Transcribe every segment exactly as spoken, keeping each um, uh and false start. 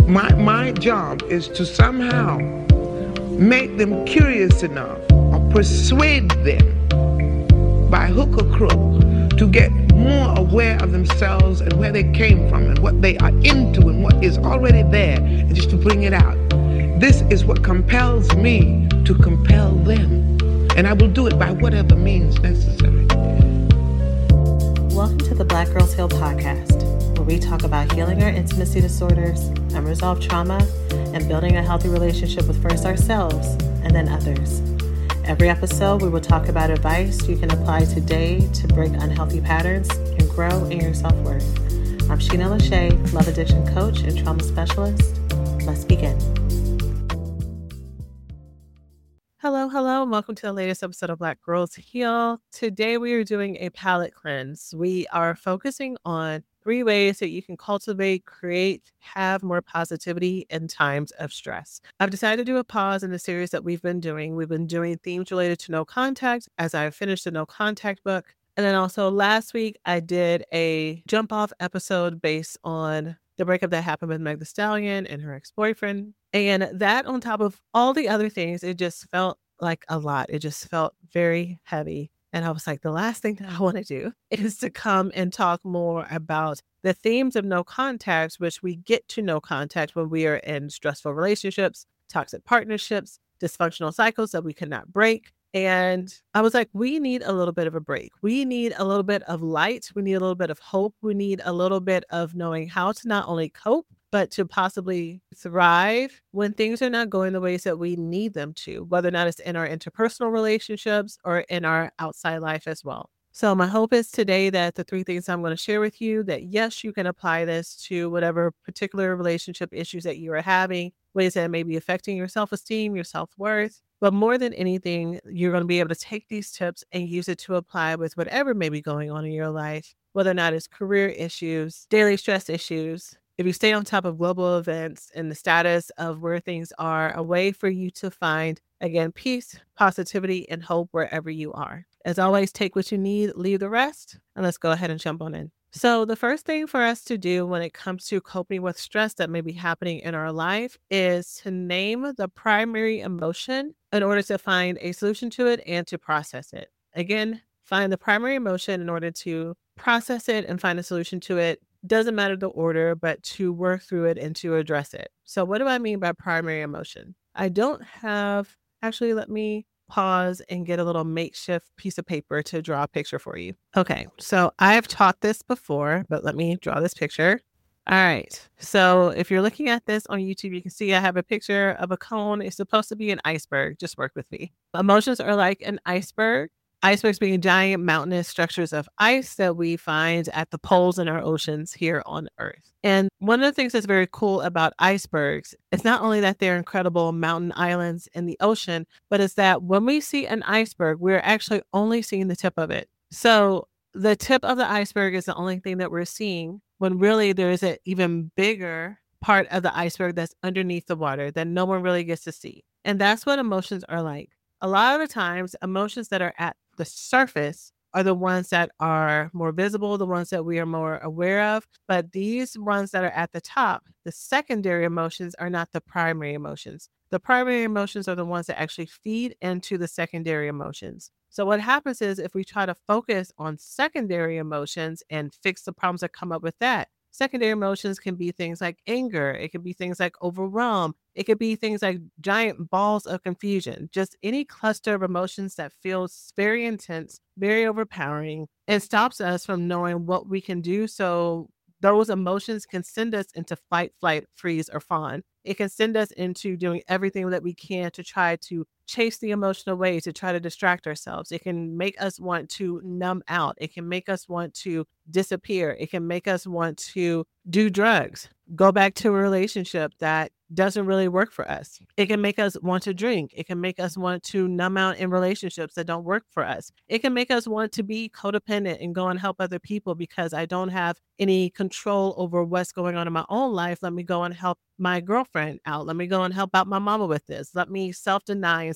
My, my job is to somehow make them curious enough or persuade them by hook or crook to get more aware of themselves and where they came from and what they are into and what is already there, and just to bring it out. This is what compels me to compel them, and I will do it by whatever means necessary. Welcome to the Black Girls Heal podcast, where we talk about healing our intimacy disorders, unresolved trauma, and building a healthy relationship with first ourselves and then others. Every episode, we will talk about advice you can apply today to break unhealthy patterns and grow in your self-worth. I'm Sheena Lachey, love addiction coach and trauma specialist. Let's begin. Hello, hello, and welcome to the latest episode of Black Girls Heal. Today, we are doing a palate cleanse. We are focusing on three ways that you can cultivate, create, have more positivity in times of stress. I've decided to do a pause in the series that we've been doing. We've been doing themes related to no contact as I finished the no contact book. And then also last week, I did a jump off episode based on the breakup that happened with Meg Thee Stallion and her ex-boyfriend. And that on top of all the other things, it just felt like a lot. It just felt very heavy. And I was like, the last thing that I want to do is to come and talk more about the themes of no contact, which we get to no contact when we are in stressful relationships, toxic partnerships, dysfunctional cycles that we cannot break. And I was like, we need a little bit of a break. We need a little bit of light. We need a little bit of hope. We need a little bit of knowing how to not only cope, but to possibly thrive when things are not going the ways that we need them to, whether or not it's in our interpersonal relationships or in our outside life as well. So my hope is today that the three things I'm going to share with you, that yes, you can apply this to whatever particular relationship issues that you are having, ways that may be affecting your self-esteem, your self-worth. But more than anything, you're going to be able to take these tips and use it to apply with whatever may be going on in your life, whether or not it's career issues, daily stress issues. If you stay on top of global events and the status of where things are, a way for you to find, again, peace, positivity, and hope wherever you are. As always, take what you need, leave the rest, and let's go ahead and jump on in. So the first thing for us to do when it comes to coping with stress that may be happening in our life is to name the primary emotion in order to find a solution to it and to process it. Again, find the primary emotion in order to process it and find a solution to it. Doesn't matter the order, but to work through it and to address it. So what do I mean by primary emotion? I don't have, actually, let me pause and get a little makeshift piece of paper to draw a picture for you. Okay, so I've taught this before, but let me draw this picture. All right, so if you're looking at this on YouTube, you can see I have a picture of a cone. It's supposed to be an iceberg. Just work with me. Emotions are like an iceberg. Icebergs being giant mountainous structures of ice that we find at the poles in our oceans here on Earth. And one of the things that's very cool about icebergs is not only that they're incredible mountain islands in the ocean, but it's that when we see an iceberg, we're actually only seeing the tip of it. So the tip of the iceberg is the only thing that we're seeing, when really there is an even bigger part of the iceberg that's underneath the water that no one really gets to see. And that's what emotions are like. A lot of the times, emotions that are at the surface are the ones that are more visible, the ones that we are more aware of. But these ones that are at the top, the secondary emotions, are not the primary emotions. The primary emotions are the ones that actually feed into the secondary emotions. So what happens is if we try to focus on secondary emotions and fix the problems that come up with that, secondary emotions can be things like anger. It can be things like overwhelm. It could be things like giant balls of confusion, just any cluster of emotions that feels very intense, very overpowering, and stops us from knowing what we can do. So those emotions can send us into fight, flight, freeze, or fawn. It can send us into doing everything that we can to try to chase the emotion away, to try to distract ourselves. It can make us want to numb out. It can make us want to disappear. It can make us want to do drugs, go back to a relationship that doesn't really work for us. It can make us want to drink. It can make us want to numb out in relationships that don't work for us. It can make us want to be codependent and go and help other people because I don't have any control over what's going on in my own life. Let me go and help my girlfriend out. Let me go and help out my mama with this. Let me self-deny and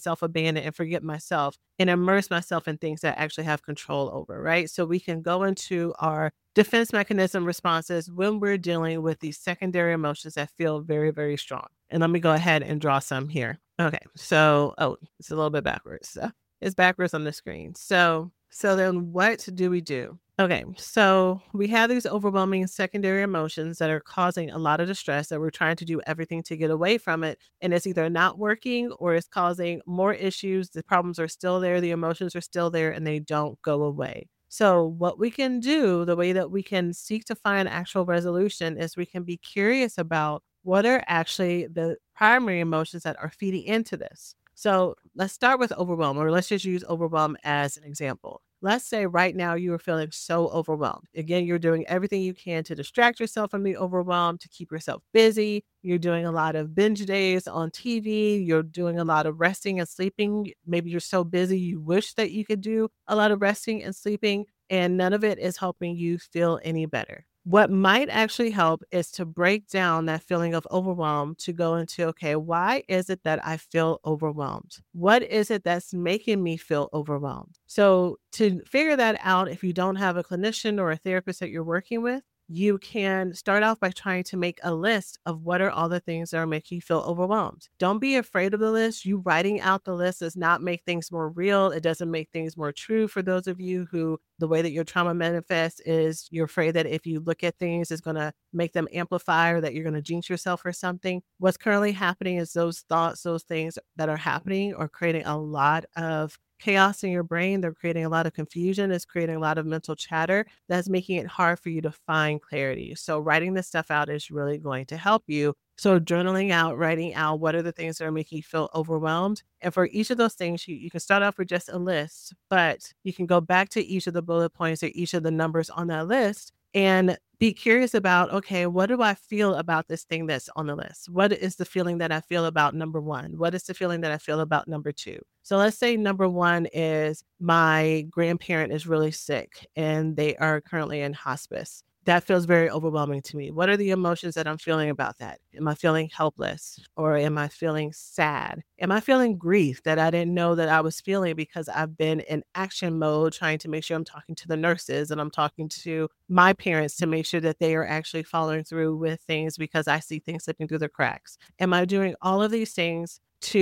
self-abandon and forget myself and immerse myself in things that I actually have control over, right? So we can go into our defense mechanism responses when we're dealing with these secondary emotions that feel very, very strong. And let me go ahead and draw some here. Okay, so, oh, it's a little bit backwards. So it's backwards on the screen. So, so then what do we do? Okay, so we have these overwhelming secondary emotions that are causing a lot of distress that we're trying to do everything to get away from it. And it's either not working or it's causing more issues. The problems are still there, the emotions are still there, and they don't go away. So what we can do, the way that we can seek to find actual resolution is we can be curious about what are actually the primary emotions that are feeding into this. So let's start with overwhelm, or let's just use overwhelm as an example. Let's say right now you are feeling so overwhelmed. Again, you're doing everything you can to distract yourself from the overwhelm, to keep yourself busy. You're doing a lot of binge days on T V. You're doing a lot of resting and sleeping. Maybe you're so busy you wish that you could do a lot of resting and sleeping, and none of it is helping you feel any better. What might actually help is to break down that feeling of overwhelm to go into, okay, why is it that I feel overwhelmed? What is it that's making me feel overwhelmed? So to figure that out, if you don't have a clinician or a therapist that you're working with, you can start off by trying to make a list of what are all the things that are making you feel overwhelmed. Don't be afraid of the list. You writing out the list does not make things more real. It doesn't make things more true for those of you who the way that your trauma manifests is you're afraid that if you look at things, it's going to make them amplify or that you're going to jinx yourself or something. What's currently happening is those thoughts, those things that are happening are creating a lot of chaos in your brain. They're creating a lot of confusion. It's creating a lot of mental chatter that's making it hard for you to find clarity. So writing this stuff out is really going to help you. So journaling out, writing out what are the things that are making you feel overwhelmed. And for each of those things, you, you can start off with just a list, but you can go back to each of the bullet points or each of the numbers on that list and be curious about, okay, what do I feel about this thing that's on the list? What is the feeling that I feel about number one? What is the feeling that I feel about number two? So let's say number one is my grandparent is really sick and they are currently in hospice. That feels very overwhelming to me. What are the emotions that I'm feeling about that? Am I feeling helpless or am I feeling sad? Am I feeling grief that I didn't know that I was feeling because I've been in action mode trying to make sure I'm talking to the nurses and I'm talking to my parents to make sure that they are actually following through with things because I see things slipping through the cracks? Am I doing all of these things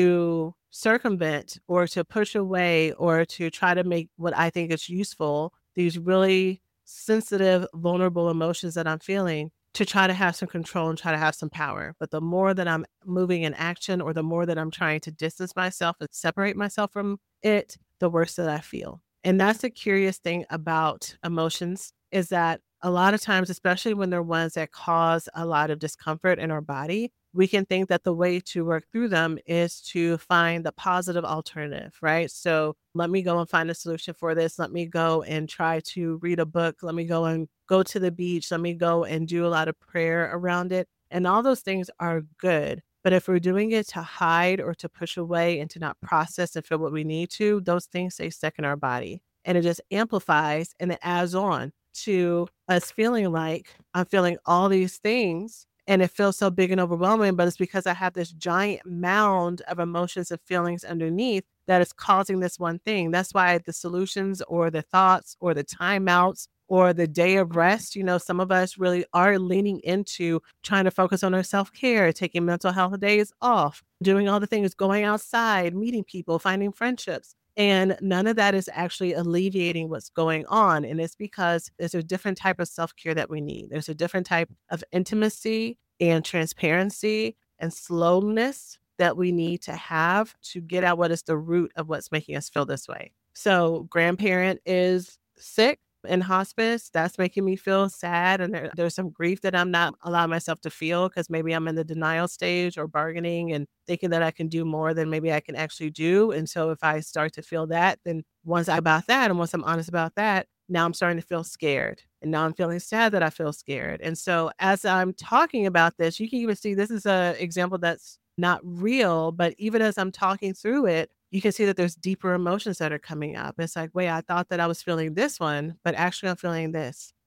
to circumvent or to push away or to try to make what I think is useful, these really sensitive, vulnerable emotions that I'm feeling to try to have some control and try to have some power? But the more that I'm moving in action or the more that I'm trying to distance myself and separate myself from it, the worse that I feel. And that's the curious thing about emotions is that a lot of times, especially when they're ones that cause a lot of discomfort in our body, we can think that the way to work through them is to find the positive alternative, right? So let me go and find a solution for this. Let me go and try to read a book. Let me go and go to the beach. Let me go and do a lot of prayer around it. And all those things are good. But if we're doing it to hide or to push away and to not process and feel what we need to, those things stay stuck in our body. And it just amplifies and it adds on to us feeling like I'm feeling all these things and it feels so big and overwhelming, but it's because I have this giant mound of emotions and feelings underneath that is causing this one thing. That's why the solutions or the thoughts or the timeouts or the day of rest, you know, some of us really are leaning into trying to focus on our self-care, taking mental health days off, doing all the things, going outside, meeting people, finding friendships. And none of that is actually alleviating what's going on. And it's because there's a different type of self-care that we need. There's a different type of intimacy and transparency and slowness that we need to have to get at what is the root of what's making us feel this way. So grandparent is sick in hospice. That's making me feel sad. And there, there's some grief that I'm not allowing myself to feel because maybe I'm in the denial stage or bargaining and thinking that I can do more than maybe I can actually do. And so if I start to feel that, then once I about that and once I'm honest about that, now I'm starting to feel scared. And now I'm feeling sad that I feel scared. And so as I'm talking about this, you can even see this is an example that's not real, but even as I'm talking through it, you can see that there's deeper emotions that are coming up. It's like, wait, I thought that I was feeling this one, but actually I'm feeling this.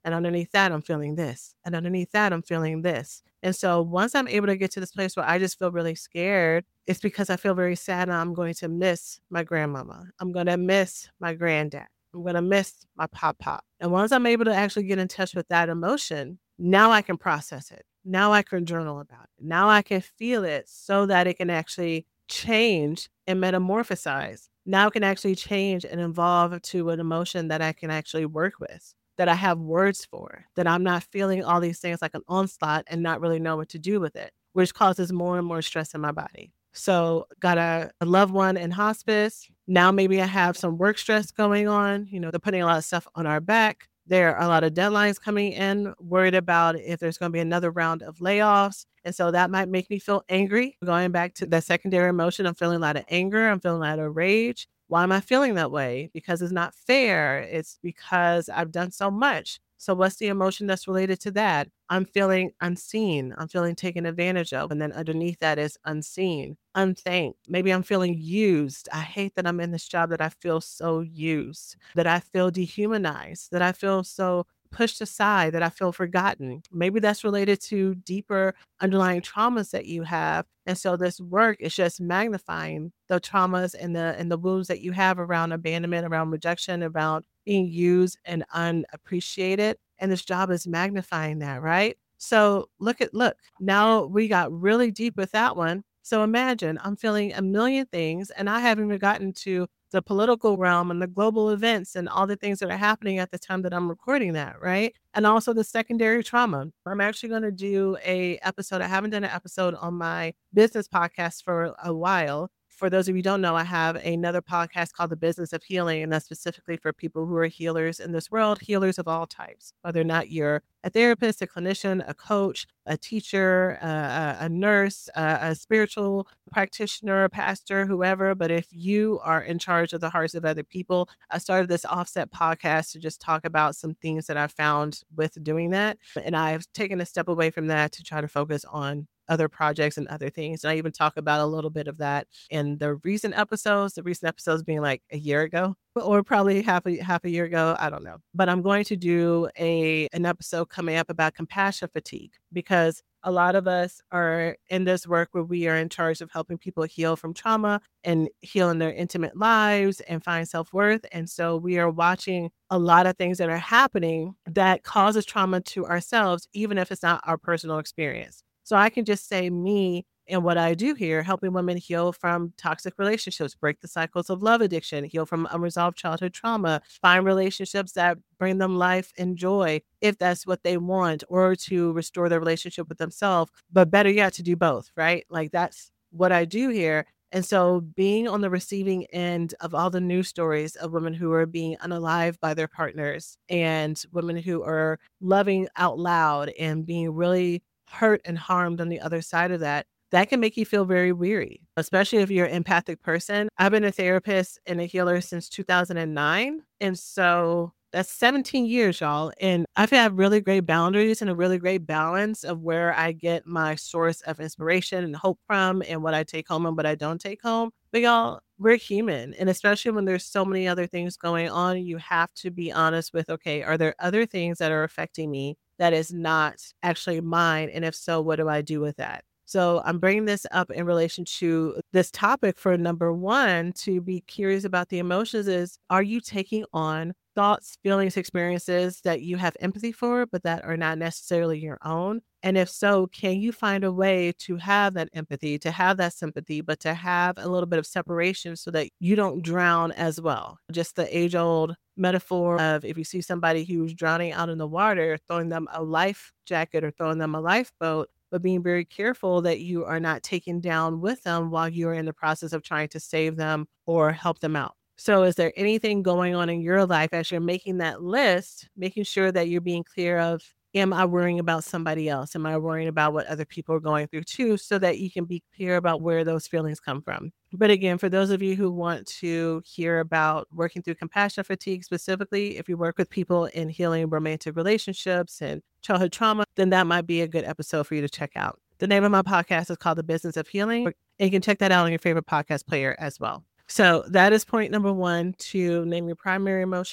And underneath that, I'm feeling this. And underneath that, I'm feeling this. And so once I'm able to get to this place where I just feel really scared, it's because I feel very sad and I'm going to miss my grandmama. I'm going to miss my granddad. I'm going to miss my pop pop. And once I'm able to actually get in touch with that emotion, now I can process it. Now I can journal about it. Now I can feel it so that it can actually change and metamorphosize. Now it can actually change and evolve to an emotion that I can actually work with, that I have words for, that I'm not feeling all these things like an onslaught and not really know what to do with it, which causes more and more stress in my body. So got a, a loved one in hospice. Now maybe I have some work stress going on. You know, they're putting a lot of stuff on our back. There are a lot of deadlines coming in, worried about if there's going to be another round of layoffs. And so that might make me feel angry. Going back to that secondary emotion, I'm feeling a lot of anger. I'm feeling a lot of rage. Why am I feeling that way? Because it's not fair. It's because I've done so much. So what's the emotion that's related to that? I'm feeling unseen. I'm feeling taken advantage of. And then underneath that is unseen, unthanked. Maybe I'm feeling used. I hate that I'm in this job, that I feel so used, that I feel dehumanized, that I feel so pushed aside, that I feel forgotten. Maybe that's related to deeper underlying traumas that you have. And so this work is just magnifying the traumas and the and the wounds that you have around abandonment, around rejection, around being used and unappreciated. And this job is magnifying that, right? So look at look, now we got really deep with that one. So imagine I'm feeling a million things and I haven't even gotten to the political realm and the global events and all the things that are happening at the time that I'm recording that, right? And also the secondary trauma. I'm actually going to do a episode. I haven't done an episode on my business podcast for a while. For those of you who don't know, I have another podcast called The Business of Healing, and that's specifically for people who are healers in this world, healers of all types, whether or not you're a therapist, a clinician, a coach, a teacher, uh, a nurse, uh, a spiritual practitioner, a pastor, whoever. But if you are in charge of the hearts of other people, I started this offset podcast to just talk about some things that I found with doing that. And I've taken a step away from that to try to focus on other projects and other things. And I even talk about a little bit of that in the recent episodes, the recent episodes being like a year ago or probably half a half a year ago. I don't know. But I'm going to do a an episode coming up about compassion fatigue, because a lot of us are in this work where we are in charge of helping people heal from trauma and heal in their intimate lives and find self-worth. And so we are watching a lot of things that are happening that causes trauma to ourselves, even if it's not our personal experience. So I can just say me and what I do here, helping women heal from toxic relationships, break the cycles of love addiction, heal from unresolved childhood trauma, find relationships that bring them life and joy, if that's what they want, or to restore their relationship with themselves, but better yet, to do both, right? Like that's what I do here. And so being on the receiving end of all the news stories of women who are being unalived by their partners and women who are loving out loud and being really hurt and harmed on the other side of that, that can make you feel very weary, especially if you're an empathic person. I've been a therapist and a healer since two thousand nine. And so that's seventeen years, y'all. And I've had really great boundaries and a really great balance of where I get my source of inspiration and hope from and what I take home and what I don't take home. But y'all, we're human. And especially when there's so many other things going on, you have to be honest with, okay, are there other things that are affecting me that is not actually mine? And if so, what do I do with that? So I'm bringing this up in relation to this topic for number one, to be curious about the emotions is, are you taking on thoughts, feelings, experiences that you have empathy for, but that are not necessarily your own? And if so, can you find a way to have that empathy, to have that sympathy, but to have a little bit of separation so that you don't drown as well? Just the age old metaphor of, if you see somebody who's drowning out in the water, throwing them a life jacket or throwing them a lifeboat, but being very careful that you are not taken down with them while you're in the process of trying to save them or help them out. So is there anything going on in your life as you're making that list, making sure that you're being clear of, am I worrying about somebody else? Am I worrying about what other people are going through too, so that you can be clear about where those feelings come from? But again, for those of you who want to hear about working through compassion fatigue specifically, if you work with people in healing romantic relationships and childhood trauma, then that might be a good episode for you to check out. The name of my podcast is called The Business of Healing, and you can check that out on your favorite podcast player as well. So that is point number one, to name your primary emotion.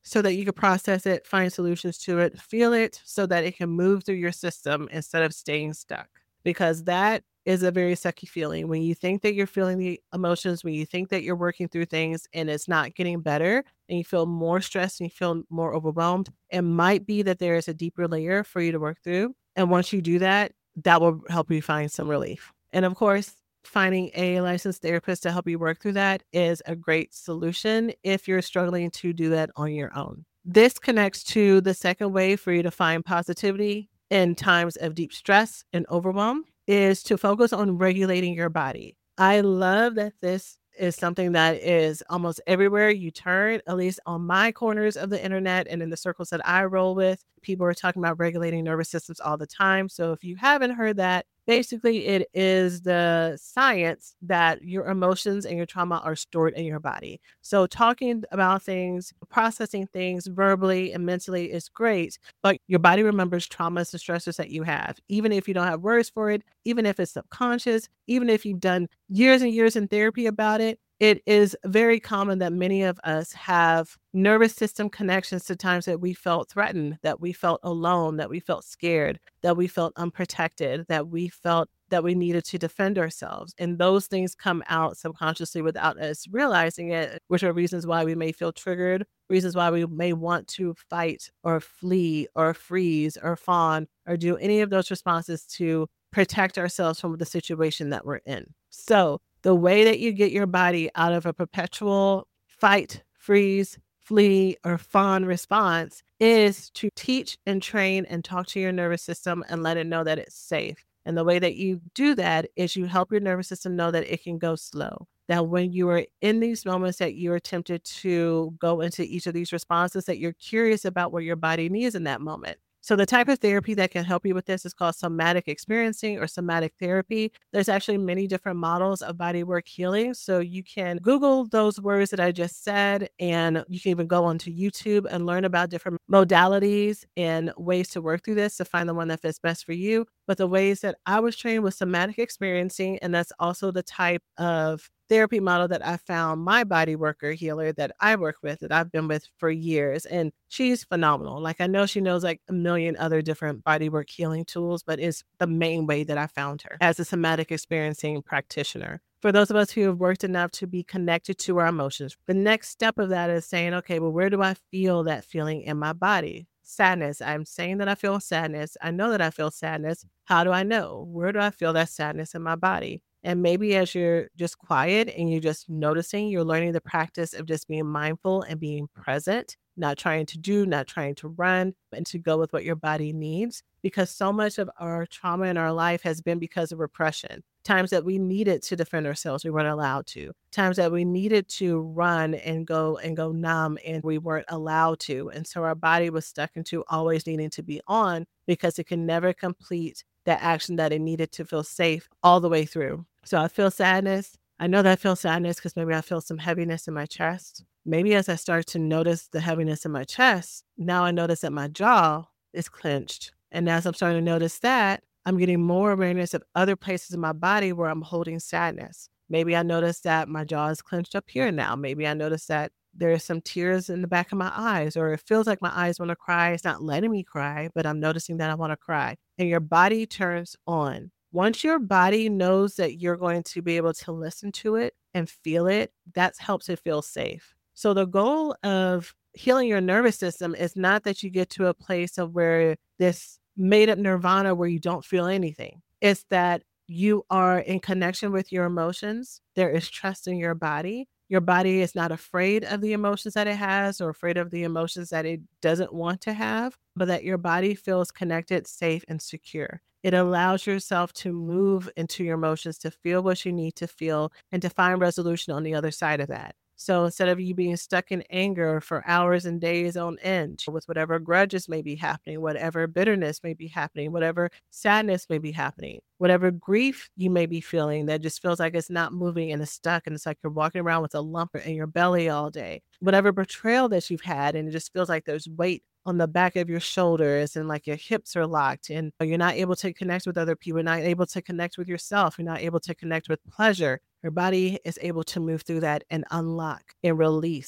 so that you can process it, find solutions to it, feel it so that it can move through your system instead of staying stuck. Because that is a very sucky feeling. When you think that you're feeling the emotions, when you think that you're working through things and it's not getting better and you feel more stressed and you feel more overwhelmed, it might be that there is a deeper layer for you to work through. And once you do that, that will help you find some relief. And of course, finding a licensed therapist to help you work through that is a great solution if you're struggling to do that on your own. This connects to the second way for you to find positivity in times of deep stress and overwhelm is to focus on regulating your body. I love that this is something that is almost everywhere you turn, at least on my corners of the internet and in the circles that I roll with. People are talking about regulating nervous systems all the time. So if you haven't heard that, basically it is the science that your emotions and your trauma are stored in your body. So talking about things, processing things verbally and mentally is great, but your body remembers traumas and stressors that you have, even if you don't have words for it, even if it's subconscious, even if you've done years and years in therapy about it. It is very common that many of us have nervous system connections to times that we felt threatened, that we felt alone, that we felt scared, that we felt unprotected, that we felt that we needed to defend ourselves. And those things come out subconsciously without us realizing it, which are reasons why we may feel triggered, reasons why we may want to fight or flee or freeze or fawn or do any of those responses to protect ourselves from the situation that we're in. So the way that you get your body out of a perpetual fight, freeze, flee, or fawn response is to teach and train and talk to your nervous system and let it know that it's safe. And the way that you do that is you help your nervous system know that it can go slow. That when you are in these moments that you're tempted to go into each of these responses, that you're curious about what your body needs in that moment. So the type of therapy that can help you with this is called somatic experiencing or somatic therapy. There's actually many different models of bodywork healing. So you can Google those words that I just said, and you can even go onto YouTube and learn about different modalities and ways to work through this to find the one that fits best for you. But the ways that I was trained was somatic experiencing, and that's also the type of therapy model that I found my body worker healer that I work with, that I've been with for years. And she's phenomenal. Like, I know she knows like a million other different bodywork healing tools, but it's the main way that I found her as a somatic experiencing practitioner. For those of us who have worked enough to be connected to our emotions, the next step of that is saying, okay, well, where do I feel that feeling in my body? Sadness. I'm saying that I feel sadness. I know that I feel sadness. How do I know? Where do I feel that sadness in my body? And maybe as you're just quiet and you're just noticing, you're learning the practice of just being mindful and being present, not trying to do, not trying to run, and to go with what your body needs. Because so much of our trauma in our life has been because of repression. Times that we needed to defend ourselves, we weren't allowed to. Times that we needed to run and go and go numb, and we weren't allowed to. And so our body was stuck into always needing to be on because it can never complete that action that it needed to feel safe all the way through. So I feel sadness. I know that I feel sadness because maybe I feel some heaviness in my chest. Maybe as I start to notice the heaviness in my chest, now I notice that my jaw is clenched. And as I'm starting to notice that, I'm getting more awareness of other places in my body where I'm holding sadness. Maybe I notice that my jaw is clenched up here now. Maybe I notice that there are some tears in the back of my eyes, or it feels like my eyes want to cry. It's not letting me cry, but I'm noticing that I want to cry. And your body turns on. Once your body knows that you're going to be able to listen to it and feel it, that helps it feel safe. So the goal of healing your nervous system is not that you get to a place of where this made up nirvana where you don't feel anything. It's that you are in connection with your emotions. There is trust in your body. Your body is not afraid of the emotions that it has or afraid of the emotions that it doesn't want to have, but that your body feels connected, safe, and secure. It allows yourself to move into your emotions, to feel what you need to feel, and to find resolution on the other side of that. So instead of you being stuck in anger for hours and days on end with whatever grudges may be happening, whatever bitterness may be happening, whatever sadness may be happening, whatever grief you may be feeling that just feels like it's not moving and it's stuck and it's like you're walking around with a lump in your belly all day, whatever betrayal that you've had and it just feels like there's weight on the back of your shoulders and like your hips are locked and you're not able to connect with other people, you're not able to connect with yourself, you're not able to connect with pleasure. Your body is able to move through that and unlock and release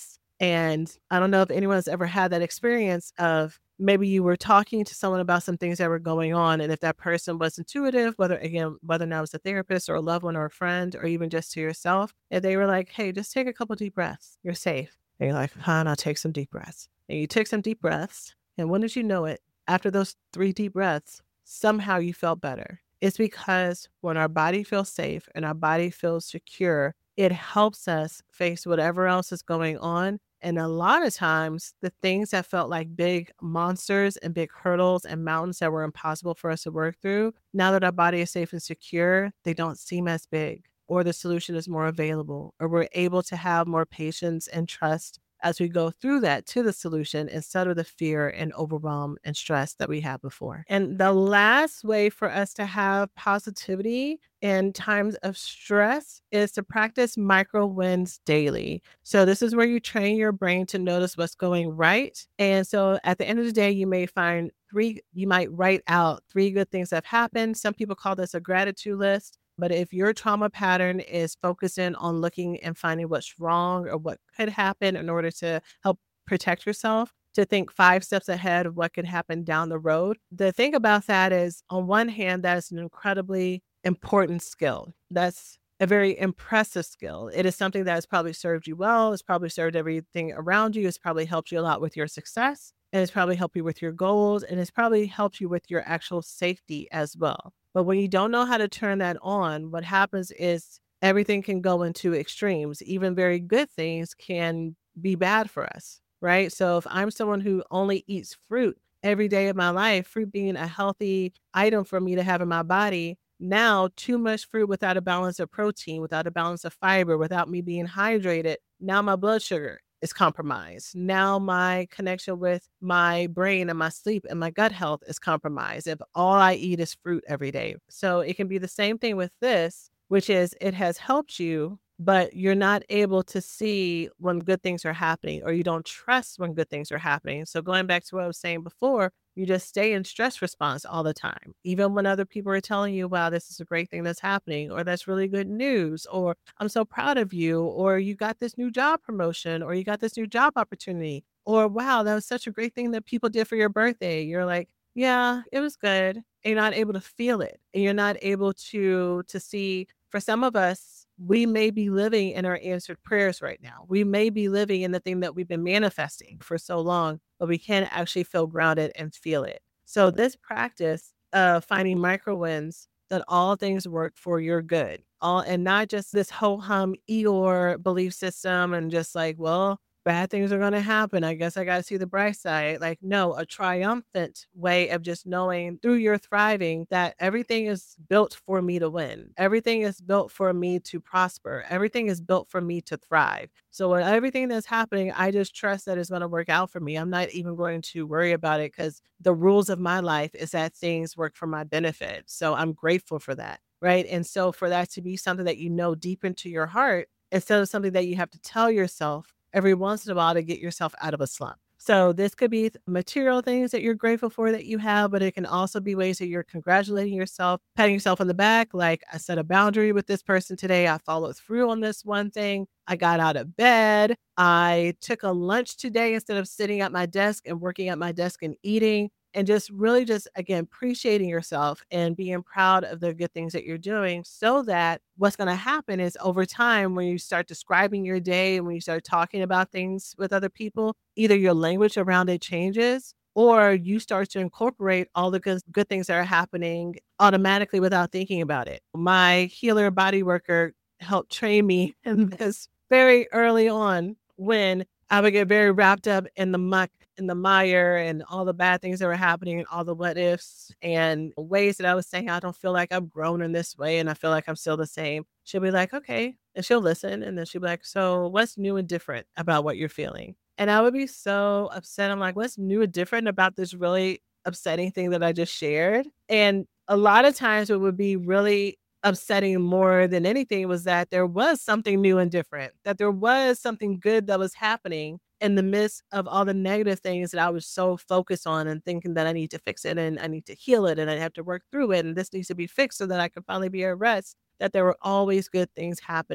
And I don't know if anyone's ever had that experience of maybe you were talking to someone about some things that were going on. And if that person was intuitive, whether again, whether or not it was a therapist or a loved one or a friend, or even just to yourself, if they were like, hey, just take a couple deep breaths, you're safe. And you're like, huh, I'll take some deep breaths. And you took some deep breaths. And when did you know it? After those three deep breaths, somehow you felt better. It's because when our body feels safe and our body feels secure, it helps us face whatever else is going on. And a lot of times, the things that felt like big monsters and big hurdles and mountains that were impossible for us to work through, now that our body is safe and secure, they don't seem as big, or the solution is more available, or we're able to have more patience and trust as we go through that to the solution instead of the fear and overwhelm and stress that we had before. And the last way for us to have positivity in times of stress is to practice micro wins daily. So this is where you train your brain to notice what's going right. And so at the end of the day, you may find three, you might write out three good things that have happened. Some people call this a gratitude list. But if your trauma pattern is focusing on looking and finding what's wrong or what could happen in order to help protect yourself, to think five steps ahead of what could happen down the road, the thing about that is, on one hand, that is an incredibly important skill. That's a very impressive skill. It is something that has probably served you well. It's probably served everything around you. It's probably helped you a lot with your success. And it's probably helped you with your goals. And it's probably helped you with your actual safety as well. But when you don't know how to turn that on, what happens is everything can go into extremes. Even very good things can be bad for us, right? So if I'm someone who only eats fruit every day of my life, fruit being a healthy item for me to have in my body, now too much fruit without a balance of protein, without a balance of fiber, without me being hydrated, now my blood sugar is compromised. Now my connection with my brain and my sleep and my gut health is compromised if all I eat is fruit every day. So it can be the same thing with this, which is it has helped you, but you're not able to see when good things are happening, or you don't trust when good things are happening. So going back to what I was saying before, you just stay in stress response all the time. Even when other people are telling you, wow, this is a great thing that's happening, or that's really good news, or I'm so proud of you, or you got this new job promotion, or you got this new job opportunity, or wow, that was such a great thing that people did for your birthday. You're like, yeah, it was good. And you're not able to feel it. And you're not able to to see, for some of us, we may be living in our answered prayers right now. We may be living in the thing that we've been manifesting for so long, but we can't actually feel grounded and feel it. So this practice of finding micro wins, that all things work for your good, all, and not just this ho hum Eeyore belief system and just like, well, bad things are going to happen. I guess I got to see the bright side. Like, no, a triumphant way of just knowing through your thriving that everything is built for me to win. Everything is built for me to prosper. Everything is built for me to thrive. So with everything that's happening, I just trust that it's going to work out for me. I'm not even going to worry about it because the rules of my life is that things work for my benefit. So I'm grateful for that. Right. And so for that to be something that you know deep into your heart, instead of something that you have to tell yourself every once in a while to get yourself out of a slump. So this could be material things that you're grateful for that you have, but it can also be ways that you're congratulating yourself, patting yourself on the back. Like, I set a boundary with this person today. I followed through on this one thing. I got out of bed. I took a lunch today instead of sitting at my desk and working at my desk and eating. And just really just, again, appreciating yourself and being proud of the good things that you're doing, so that what's going to happen is over time, when you start describing your day and when you start talking about things with other people, either your language around it changes, or you start to incorporate all the good, good things that are happening automatically without thinking about it. My healer body worker helped train me in this very early on, when I would get very wrapped up in the muck and the mire and all the bad things that were happening and all the what ifs and ways that I was saying, I don't feel like I've grown in this way and I feel like I'm still the same. She'll be like, okay. And she'll listen. And then she'll be like, so what's new and different about what you're feeling? And I would be so upset. I'm like, what's new and different about this really upsetting thing that I just shared? And a lot of times it would be really upsetting more than anything was that there was something new and different, that there was something good that was happening in the midst of all the negative things that I was so focused on and thinking that I need to fix it and I need to heal it and I have to work through it and this needs to be fixed so that I can finally be at rest, that there were always good things happening.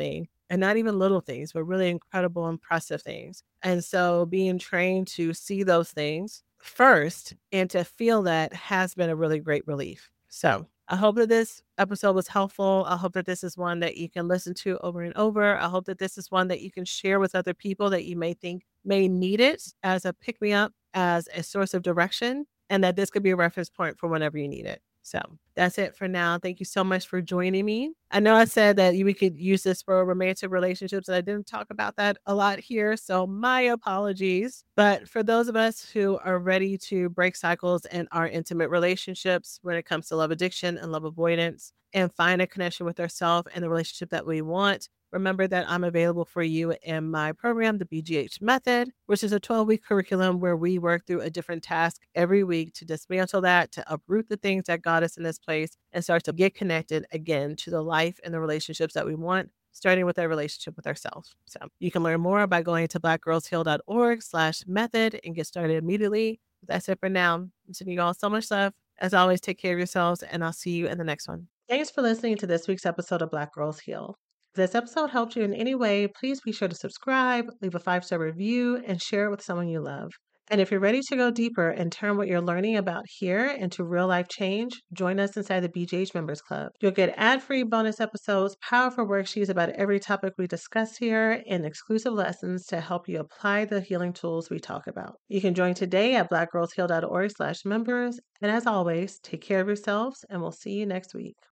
and not even little things, but really incredible, impressive things. And so being trained to see those things first and to feel that has been a really great relief. So I hope that this episode was helpful. I hope that this is one that you can listen to over and over. I hope that this is one that you can share with other people that you may think may need it as a pick me up, as a source of direction, and that this could be a reference point for whenever you need it. So that's it for now. Thank you so much for joining me. I know I said that we could use this for romantic relationships, and I didn't talk about that a lot here. So my apologies. But for those of us who are ready to break cycles in our intimate relationships when it comes to love addiction and love avoidance and find a connection with ourselves and the relationship that we want, remember that I'm available for you in my program, the B G H Method, which is a twelve-week curriculum where we work through a different task every week to dismantle that, to uproot the things that got us in this place, and start to get connected again to the life and the relationships that we want, starting with our relationship with ourselves. So you can learn more by going to blackgirlsheal.org slash method and get started immediately. That's it for now. I'm sending you all so much love. As always, take care of yourselves, and I'll see you in the next one. Thanks for listening to this week's episode of Black Girls Heal. If this episode helped you in any way, please be sure to subscribe, leave a five-star review, and share it with someone you love. And if you're ready to go deeper and turn what you're learning about here into real-life change, join us inside the B G H Members Club. You'll get ad-free bonus episodes, powerful worksheets about every topic we discuss here, and exclusive lessons to help you apply the healing tools we talk about. You can join today at blackgirlsheal.org slash members. And as always, take care of yourselves, and we'll see you next week.